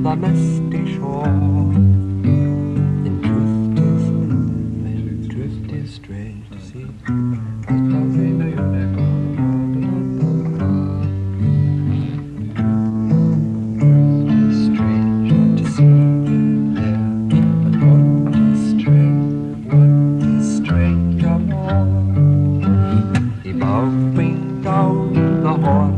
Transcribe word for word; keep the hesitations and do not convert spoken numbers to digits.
the misty shore. In truth, 'tis in truth, 'tis strange to see. Bowing down the horn